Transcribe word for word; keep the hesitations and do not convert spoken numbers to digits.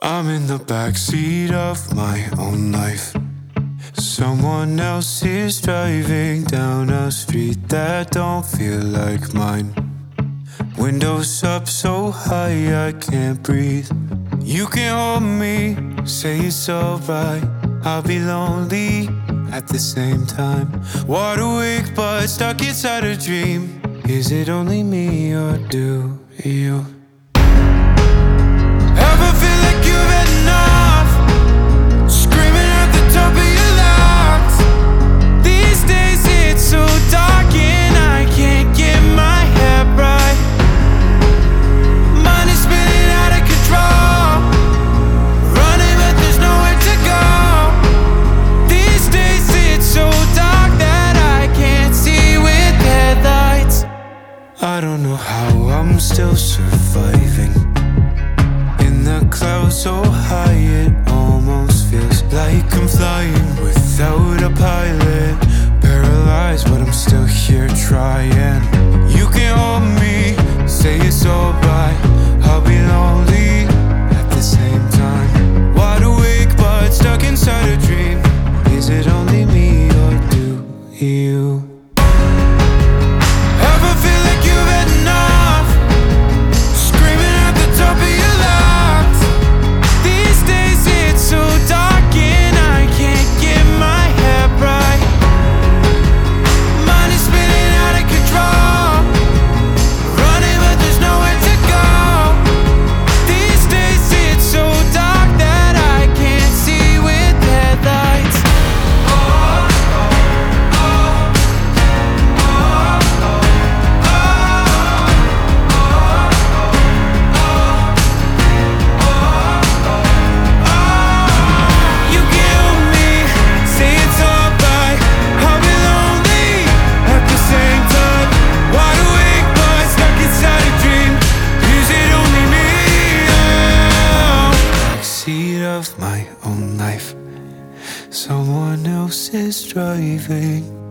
I'm in the backseat of my own life. Someone else is driving down a street that don't feel like mine. Windows up so high I can't breathe. You can hold me, say it's alright. I'll be lonely at the same time. Wide awake but stuck inside a dream. Is it only me or do you ever feel like you've had enough? Screaming at the top of your lungs. These days it's so dark and I can't get my head right. Mind is spinning out of control. Running but there's nowhere to go. These days it's so dark that I can't see with headlights. I don't know how I'm still surviving. In the clouds so high it almost feels like I'm flying without a pilot. Paralyzed but I'm still here trying. You can hold me, say it's alright. I'll be lonely at the same time. Wide awake but stuck inside a dream. Is it only me or do you ever feel like you've had enough? Screaming at the top of your lungs. These days it's so dark and I can't get my head right. Mind is spinning out of control. Running but there's nowhere to go. These days it's so dark that I can't see with headlights. You can hold me, say it's alright. I'll be lonely at the same time. Wide awake but stuck inside a dream. Is it only me? Backseat of my own life. Someone else is driving.